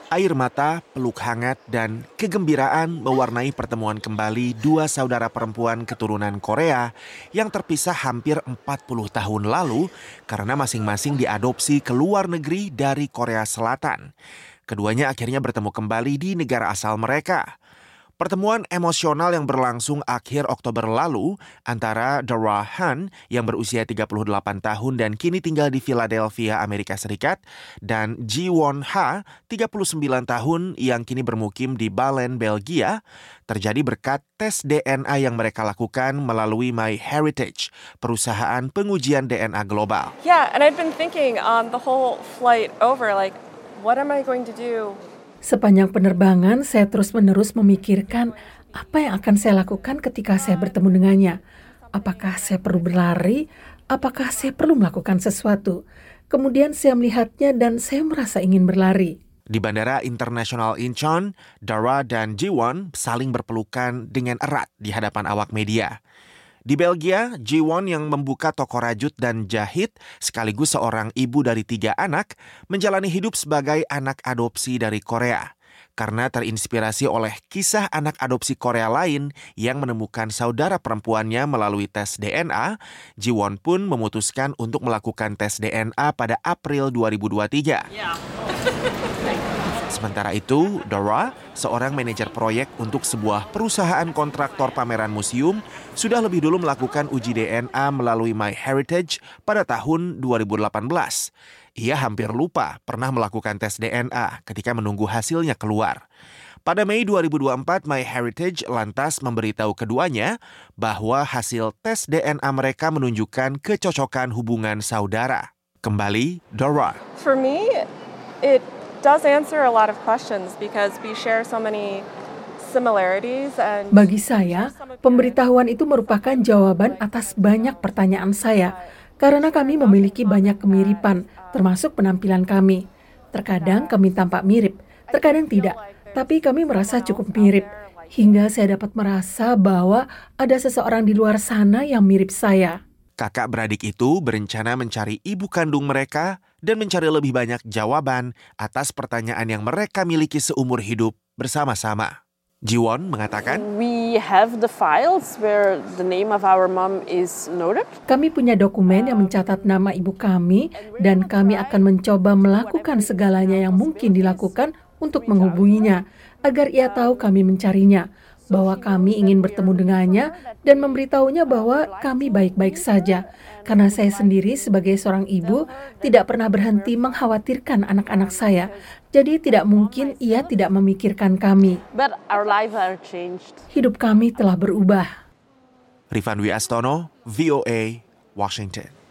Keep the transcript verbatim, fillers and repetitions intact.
Air mata, peluk hangat, dan kegembiraan mewarnai pertemuan kembali dua saudara perempuan keturunan Korea yang terpisah hampir empat puluh tahun lalu karena masing-masing diadopsi ke luar negeri dari Korea Selatan. Keduanya akhirnya bertemu kembali di negara asal mereka. Pertemuan emosional yang berlangsung akhir Oktober lalu antara Dara Han yang berusia tiga puluh delapan tahun dan kini tinggal di Philadelphia, Amerika Serikat, dan Ji Won Ha, tiga puluh sembilan tahun yang kini bermukim di Balen, Belgia, terjadi berkat tes D N A yang mereka lakukan melalui MyHeritage, perusahaan pengujian D N A global. Yeah, and I'd been thinking on the whole flight over, like, what am I going to do? Sepanjang penerbangan, saya terus-menerus memikirkan apa yang akan saya lakukan ketika saya bertemu dengannya. Apakah saya perlu berlari? Apakah saya perlu melakukan sesuatu? Kemudian saya melihatnya dan saya merasa ingin berlari. Di Bandara Internasional Incheon, Dara dan Ji Won saling berpelukan dengan erat di hadapan awak media. Di Belgia, Ji Won yang membuka toko rajut dan jahit, sekaligus seorang ibu dari tiga anak, menjalani hidup sebagai anak adopsi dari Korea. Karena terinspirasi oleh kisah anak adopsi Korea lain yang menemukan saudara perempuannya melalui tes D N A, Ji Won pun memutuskan untuk melakukan tes D N A pada April dua ribu dua puluh tiga. Yeah. Sementara itu, Dara, seorang manajer proyek untuk sebuah perusahaan kontraktor pameran museum, sudah lebih dulu melakukan uji D N A melalui MyHeritage pada tahun dua ribu delapan belas. Ia hampir lupa pernah melakukan tes D N A ketika menunggu hasilnya keluar. Pada Mei dua ribu dua puluh empat, MyHeritage lantas memberitahu keduanya bahwa hasil tes D N A mereka menunjukkan kecocokan hubungan saudara. Kembali, Dara. For me, it does answer a lot of questions because we share so many similarities and Bagi saya, pemberitahuan itu merupakan jawaban atas banyak pertanyaan saya karena kami memiliki banyak kemiripan, termasuk penampilan kami. Terkadang kami tampak mirip, terkadang tidak, tapi kami merasa cukup mirip hingga saya dapat merasa bahwa ada seseorang di luar sana yang mirip saya. Kakak beradik itu berencana mencari ibu kandung mereka dan mencari lebih banyak jawaban atas pertanyaan yang mereka miliki seumur hidup bersama-sama. Ji Won mengatakan, We have the files where the name of our mom is noted. Kami punya dokumen yang mencatat nama ibu kami dan kami akan mencoba melakukan segalanya yang mungkin dilakukan untuk menghubunginya agar ia tahu kami mencarinya, bahwa kami ingin bertemu dengannya dan memberitahunya bahwa kami baik-baik saja. Karena saya sendiri sebagai seorang ibu tidak pernah berhenti mengkhawatirkan anak-anak saya. Jadi tidak mungkin ia tidak memikirkan kami. But our lives are changed. Hidup kami telah berubah. Rifan Dwi Astono, V O A, Washington.